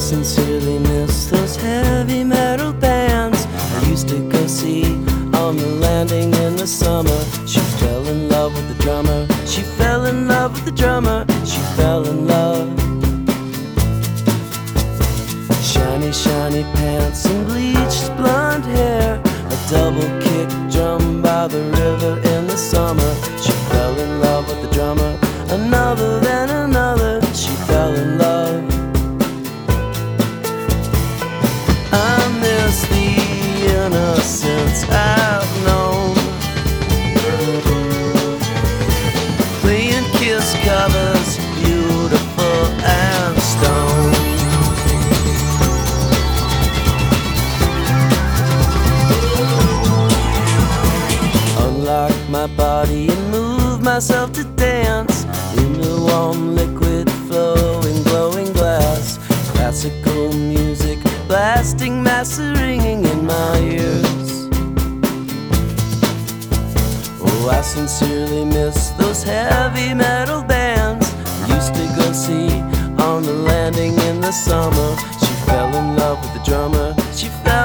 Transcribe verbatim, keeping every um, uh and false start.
sincerely miss those heavy metal bands I used to go see on the landing in the summer. She fell in love with the drummer. She fell in love with the drummer. She fell in love. Shiny, shiny pants and bleached blonde hair, a double kick drum by the river in the summer. She fell in love with the drummer. Another then another, she fell in love. I miss the innocence I've known, playing Kiss covers, beautiful and stone. Unlock my body and move myself to dance in the warm liquid flowing glowing glass. Classical music blasting, master ringing in my ears. Oh, I sincerely miss those heavy metal bands I used to go see on the landing in the summer. She fell in love with the drummer. She fell